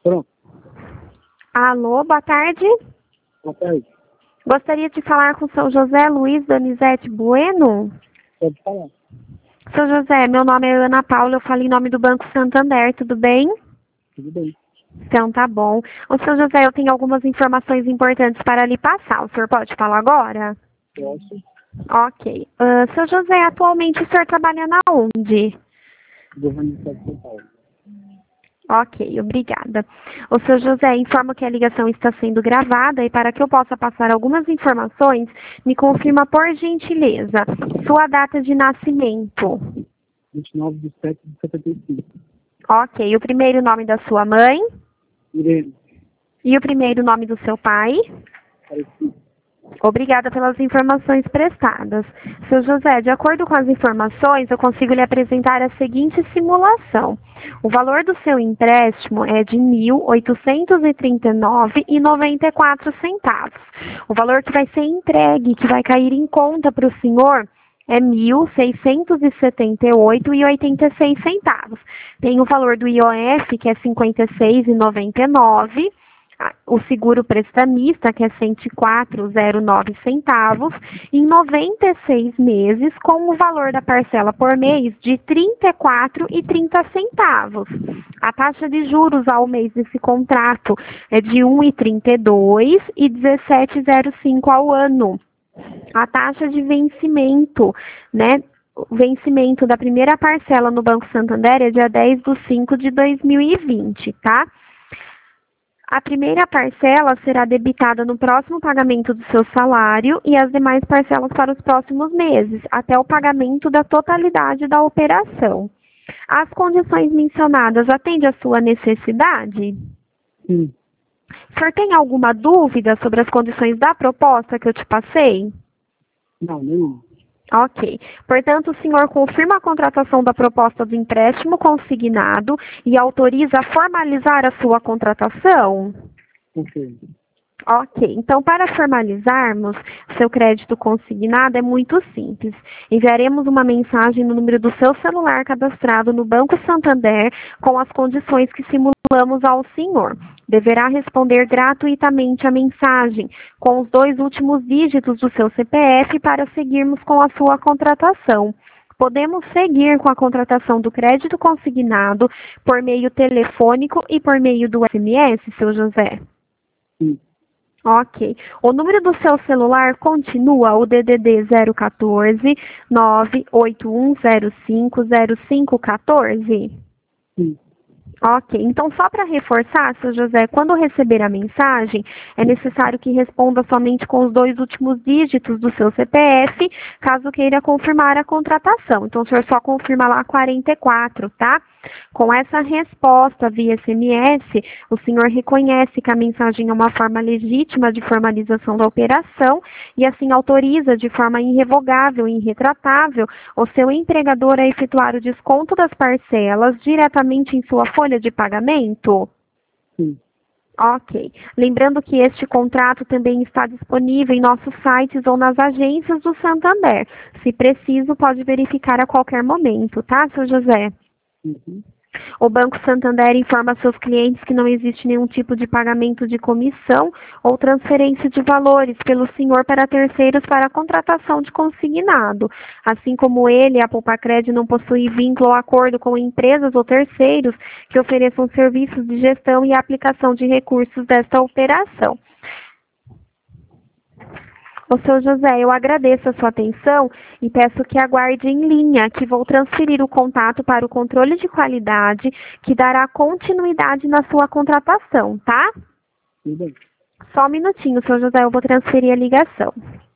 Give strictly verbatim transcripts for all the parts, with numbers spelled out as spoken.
Pronto. Alô, boa tarde. Boa tarde. Gostaria de falar com o seu José Luiz Donizete Bueno. Pode falar. Seu José, meu nome é Ana Paula, eu falo em nome do Banco Santander, tudo bem? Tudo bem. Então tá bom. Ô, seu José, eu tenho algumas informações importantes para lhe passar. O senhor pode falar agora? Posso. Ok. Uh, seu José, atualmente o senhor trabalha na onde? Governo do Estado de São Paulo. Ok, obrigada. O seu José, informa que a ligação está sendo gravada e para que eu possa passar algumas informações, me confirma por gentileza sua data de nascimento. vinte e nove de setembro de setenta e cinco. Ok, o primeiro nome da sua mãe Irene. e o primeiro nome do seu pai. Parecido. Obrigada pelas informações prestadas. Seu José, de acordo com as informações, eu consigo lhe apresentar a seguinte simulação. O valor do seu empréstimo é de mil oitocentos e trinta e nove reais e noventa e quatro centavos. O valor que vai ser entregue, que vai cair em conta para o senhor, é mil seiscentos e setenta e oito reais e oitenta e seis centavos. Tem o valor do I O F, que é cinquenta e seis reais e noventa e nove centavos. O seguro prestamista, que é cento e quatro reais e zero nove centavos, em noventa e seis meses, com o valor da parcela por mês de trinta e quatro reais e trinta centavos. A taxa de juros ao mês desse contrato é de um real e trinta e dois centavos e dezessete reais e zero cinco ao ano. A taxa de vencimento, né? O vencimento da primeira parcela no Banco Santander é dia dez de cinco de dois mil e vinte, tá? A primeira parcela será debitada no próximo pagamento do seu salário e as demais parcelas para os próximos meses, até o pagamento da totalidade da operação. As condições mencionadas atendem à sua necessidade? Sim. O senhor tem alguma dúvida sobre as condições da proposta que eu te passei? Não, nenhum. Ok. Portanto, o senhor confirma a contratação da proposta do empréstimo consignado e autoriza a formalizar a sua contratação? Ok. Ok. Então, para formalizarmos seu crédito consignado, é muito simples. Enviaremos uma mensagem no número do seu celular cadastrado no Banco Santander com as condições que simulamos ao senhor. Deverá responder gratuitamente a mensagem com os dois últimos dígitos do seu C P F para seguirmos com a sua contratação. Podemos seguir com a contratação do crédito consignado por meio telefônico e por meio do S M S, seu José? Sim. Ok. O número do seu celular continua o D D D zero um quatro, nove oito um zero cinco zero cinco um quatro? Sim. Ok, então só para reforçar, seu José, quando receber a mensagem, é necessário que responda somente com os dois últimos dígitos do seu C P F, caso queira confirmar a contratação. Então, o senhor só confirma lá quarenta e quatro, tá? Com essa resposta via S M S, o senhor reconhece que a mensagem é uma forma legítima de formalização da operação e assim autoriza de forma irrevogável e irretratável o seu empregador a efetuar o desconto das parcelas diretamente em sua folha de pagamento? Sim. Ok. Lembrando que este contrato também está disponível em nossos sites ou nas agências do Santander. Se preciso, pode verificar a qualquer momento, tá, seu José? Uhum. O Banco Santander informa a seus clientes que não existe nenhum tipo de pagamento de comissão ou transferência de valores pelo senhor para terceiros para a contratação de consignado. Assim como ele, a Poupacred não possui vínculo ou acordo com empresas ou terceiros que ofereçam serviços de gestão e aplicação de recursos desta operação. Ô, seu José, eu agradeço a sua atenção e peço que aguarde em linha, que vou transferir o contato para o controle de qualidade, que dará continuidade na sua contratação, tá? Tudo bem. Só um minutinho, seu José, eu vou transferir a ligação.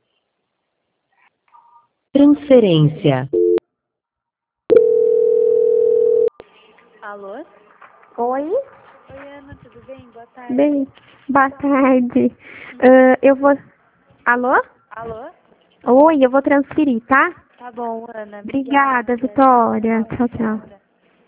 Transferência. Alô? Oi? Oi, Ana, tudo bem? Boa tarde. Bem, boa tarde. Uh, eu vou... Alô? Alô? Oi, eu vou transferir, tá? Tá bom, Ana. Obrigada, Obrigada. Vitória. Tchau, tchau. Obrigada.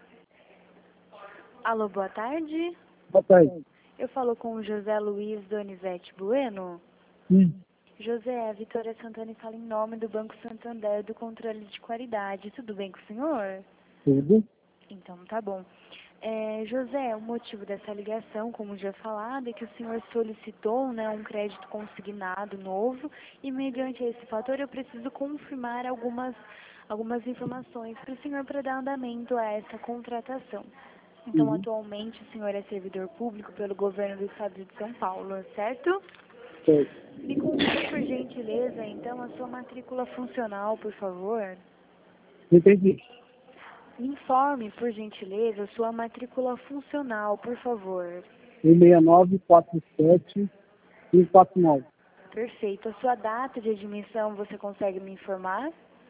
Alô, boa tarde. Boa tarde. Eu falo com o José Luiz Donizete Bueno. Sim. José, a Vitória Santana fala em nome do Banco Santander do Controle de Qualidade. Tudo bem com o senhor? Tudo. Então, tá bom. É, José, o motivo dessa ligação, como já falado, é que o senhor solicitou, né, um crédito consignado novo e, mediante esse fator, eu preciso confirmar algumas, algumas informações para o senhor para dar andamento a essa contratação. Então, Uhum. atualmente, o senhor é servidor público pelo governo do estado de São Paulo, certo? Certo. Me confirme, por gentileza, então, a sua matrícula funcional, por favor. Entendi. Me informe, por gentileza, a sua matrícula funcional, por favor. um seis nove quatro sete um quatro nove. Perfeito. A sua data de admissão, você consegue me informar?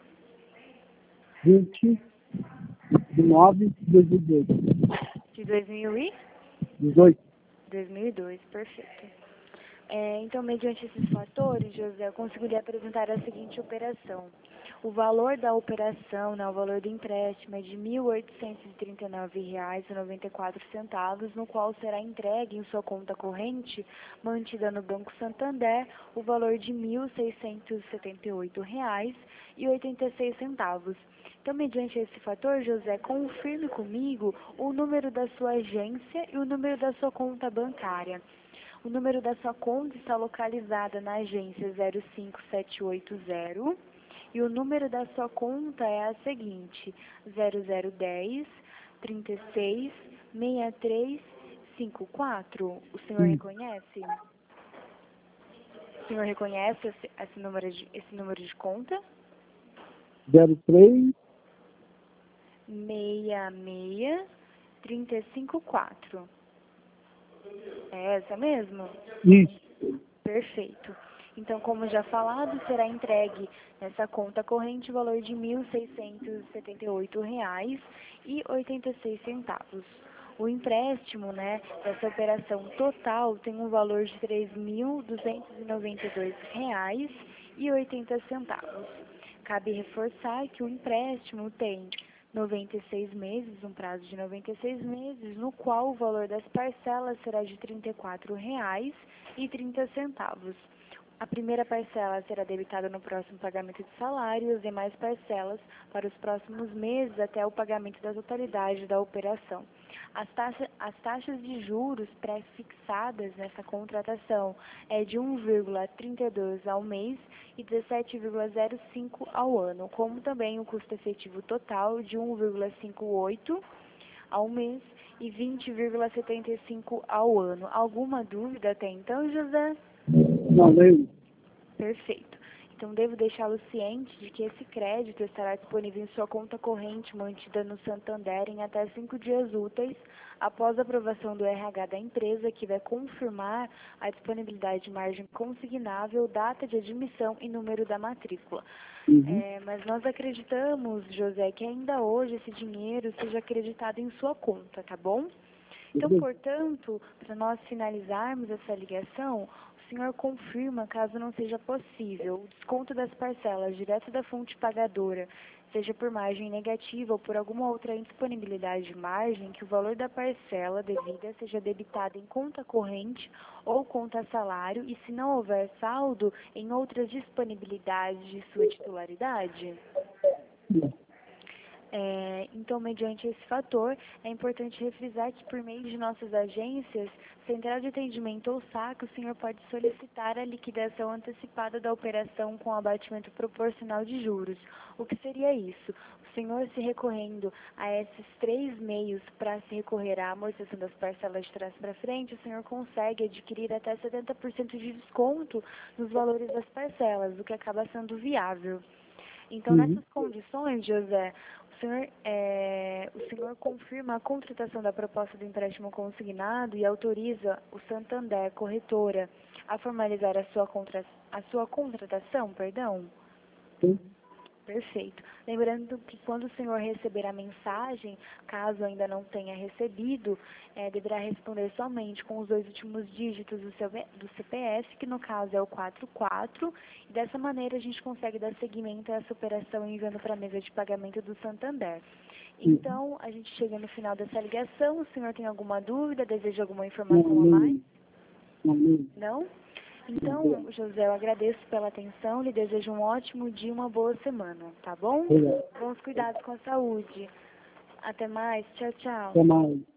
vinte de nove de dois mil e dois. De dois mil e? dezoito. dois mil e dois, perfeito. É, então, mediante esses fatores, José, eu consigo lhe apresentar a seguinte operação. O valor da operação, né, o valor do empréstimo é de mil oitocentos e trinta e nove reais e noventa e quatro centavos, no qual será entregue em sua conta corrente, mantida no Banco Santander, o valor de mil seiscentos e setenta e oito reais e oitenta e seis centavos. Então, mediante esse fator, José, confirme comigo o número da sua agência e o número da sua conta bancária. O número da sua conta está localizada na agência zero cinco sete oito zero e o número da sua conta é a seguinte, zero zero um zero, trinta e seis, sessenta e três, cinquenta e quatro. O senhor Sim. reconhece? O senhor reconhece esse, esse, número de, esse número de conta? zero três. sessenta e seis, trinta e cinco, quatro. É essa mesmo? Isso. Perfeito. Então, como já falado, será entregue nessa conta corrente o valor de mil seiscentos e setenta e oito reais e oitenta e seis centavos. O empréstimo, né, dessa operação total tem um valor de três mil duzentos e noventa e dois reais e oitenta centavos. Cabe reforçar que o empréstimo tem noventa e seis meses, um prazo de noventa e seis meses, no qual o valor das parcelas será de trinta e quatro reais e trinta centavos. A primeira parcela será debitada no próximo pagamento de salário e as demais parcelas para os próximos meses até o pagamento da totalidade da operação. As, taxa, as taxas de juros pré-fixadas nessa contratação é de um vírgula trinta e dois ao mês e dezessete vírgula zero cinco ao ano, como também o custo efetivo total de um vírgula cinquenta e oito ao mês e vinte vírgula setenta e cinco ao ano. Alguma dúvida até então, José? Não, nem. Perfeito. Então, devo deixá-lo ciente de que esse crédito estará disponível em sua conta corrente mantida no Santander em até cinco dias úteis após a aprovação do R H da empresa, que vai confirmar a disponibilidade de margem consignável, data de admissão e número da matrícula. Uhum. É, mas nós acreditamos, José, que ainda hoje esse dinheiro seja acreditado em sua conta, tá bom? Então, Tudo bem. portanto, para nós finalizarmos essa ligação, o senhor confirma, caso não seja possível, o desconto das parcelas direto da fonte pagadora, seja por margem negativa ou por alguma outra indisponibilidade de margem, que o valor da parcela devida seja debitado em conta corrente ou conta salário e, se não houver saldo, em outras disponibilidades de sua titularidade? É, então, mediante esse fator, é importante refrisar que, por meio de nossas agências, Central de Atendimento ou SAC, o senhor pode solicitar a liquidação antecipada da operação com abatimento proporcional de juros. O que seria isso? O senhor, se recorrendo a esses três meios para se recorrer à amortização das parcelas de trás para frente, o senhor consegue adquirir até setenta por cento de desconto nos valores das parcelas, o que acaba sendo viável. Então, Uhum. nessas condições, José, o senhor, é, o senhor confirma a contratação da proposta do empréstimo consignado e autoriza o Santander, corretora, a formalizar a sua, contra, a sua contratação, perdão? Sim. Perfeito. Lembrando que quando o senhor receber a mensagem, caso ainda não tenha recebido, é, deverá responder somente com os dois últimos dígitos do, seu, do C P F, que no caso é o quatro quatro, e dessa maneira a gente consegue dar seguimento a essa operação enviando para a mesa de pagamento do Santander. Então, a gente chega no final dessa ligação. O senhor tem alguma dúvida, deseja alguma informação Não, a mais? não. Não, não. Não? Então, José, eu agradeço pela atenção, lhe desejo um ótimo dia e uma boa semana, tá bom? Obrigado. Bons cuidados com a saúde. Até mais, tchau, tchau. Até mais.